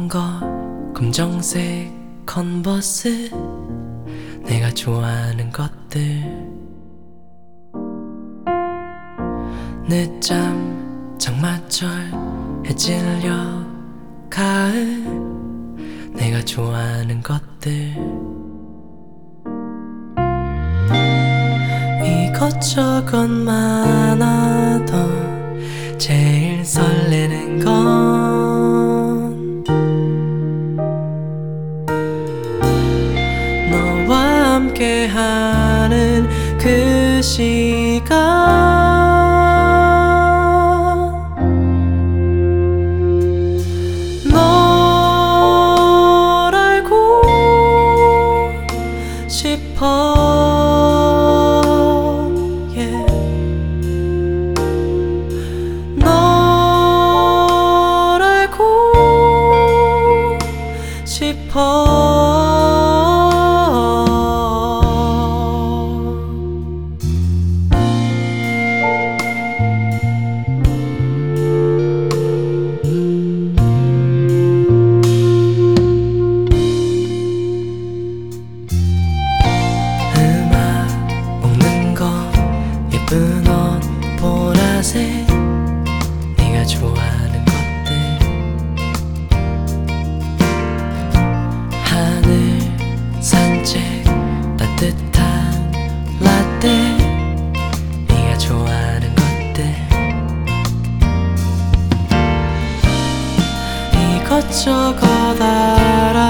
거 검정색 컨버스 내가 좋아하는 것들 늦잠 장마철 해질녘 가을 내가 좋아하는 것들 이것저것 많아도 제일 설레는 건 너와 함께하는 그 시간 널 알고 싶어 yeah. 널 알고 싶어 예쁜 옷 보라색 네가 좋아하는 것들 하늘 산책 따뜻한 라떼 네가 좋아하는 것들 이것저것 알아